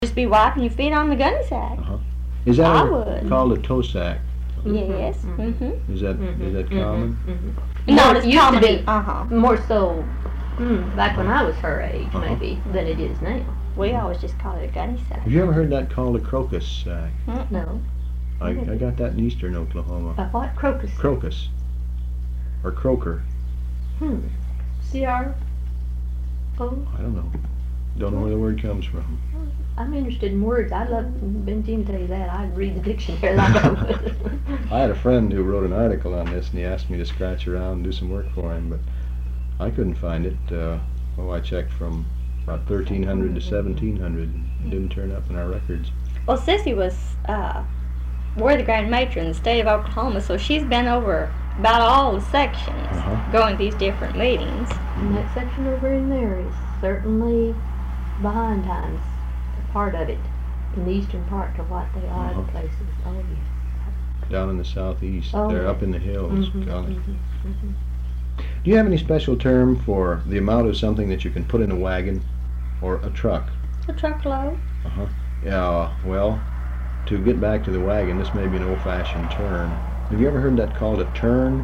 Just be wiping your feet on the gunny sack. Is that I ever would. called a toe sack? Yes. Mm-hmm. Is that common? Not as It used to common. be more so back when I was her age, maybe, than it is now. We always just call it a gunny sack. Have you ever heard that called a crocus sack? No. I got that in eastern Oklahoma. A what? Crocus. Crocus. Or croaker. C-R-O? I don't know. Don't know where the word comes from. I'm interested in words. I'd love Benji to tell you that. I'd read the dictionary like I would. I had a friend who wrote an article on this, and he asked me to scratch around and do some work for him, but I couldn't find it. I checked from about 1300 to 1700. It didn't turn up in our records. Well, Sissy was we're the Grand Matron in the state of Oklahoma, so she's been over about all the sections going to these different meetings. And that section over in there is certainly behind times, a part of it, in the eastern part of what they are the places. Oh, yes. Down in the southeast, Oh, they're yes. up in the hills. Golly. Do you have any special term for the amount of something that you can put in a wagon or a truck? A truckload. Yeah, well, to get back to the wagon, this may be an old-fashioned term. Have you ever heard that called a turn?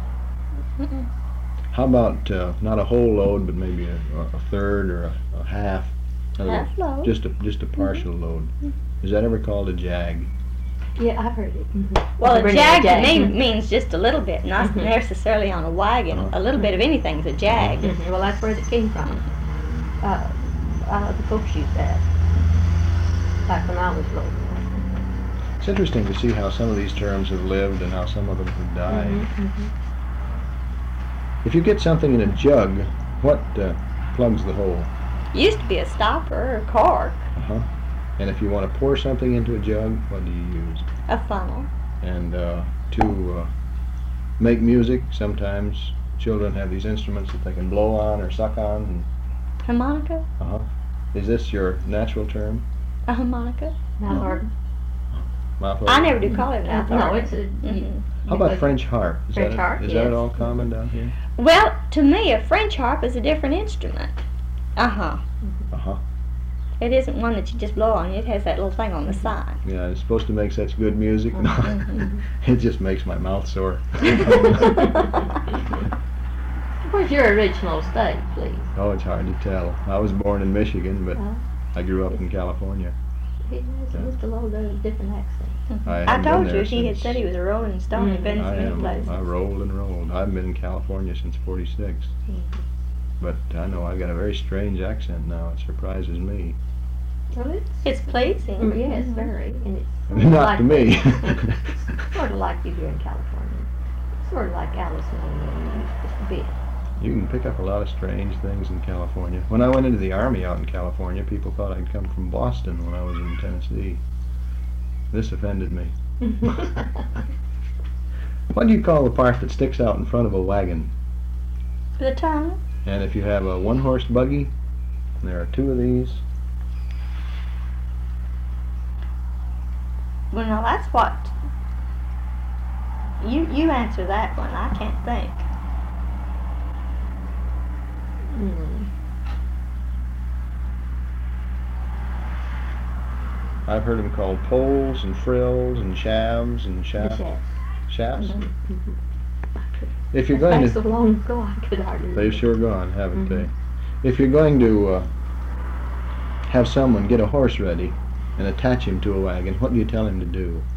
How about not a whole load, but maybe a third or a half? Half load. Just a partial load. Is that ever called a jag? Yeah, I've heard it. Well, a Bring jag it a to me jag. means just a little bit, not necessarily on a wagon. A little bit of anything's a jag. Well, that's where it came from. The folks used that back when I was little. It's interesting to see how some of these terms have lived and how some of them have died. If you get something in a jug, what plugs the hole? Used to be a stopper or a cork. And if you want to pour something into a jug, what do you use? A funnel. And to make music, sometimes children have these instruments that they can blow on or suck on. Harmonica. Is this your natural term? A harmonica. Mouth organ. Mouth I organ? never do call it a mouth No, organ. it's a... How about French harp? Is French that harp, is yes. that at all common down here? Well, to me, a French harp is a different instrument. It isn't one that you just blow on. It has that little thing on the side. Yeah, it's supposed to make such good music. It just makes my mouth sore. Where's your original state, please? Oh, it's hard to tell. I was born in Michigan, but I grew up in California. He has just a little bit of a different accent. I I haven't been told there you he had since- said he was a rolling stone. He'd been in so I many am. places. I rolled and rolled. I've been in California since '46. But I know I've got a very strange accent now. It surprises me. Well, It's pleasing. yes, very. And it's Not to me. sort of like you here in California. Sort of like Alice in Wonderland, just a bit. You can pick up a lot of strange things in California. When I went into the Army out in California, people thought I'd come from Boston when I was in Tennessee. This offended me. What do you call the part that sticks out in front of a wagon? The tongue. And if you have a one-horse buggy, and there are two of these, Well, no, that's what. You answer that one. I can't think. I've heard them called poles and frills and shavs and The shafts. shafts. Shafts? If you're going That's to, so long ago I could hardly they've sure gone, haven't they? If you're going to have someone get a horse ready and attach him to a wagon, what do you tell him to do?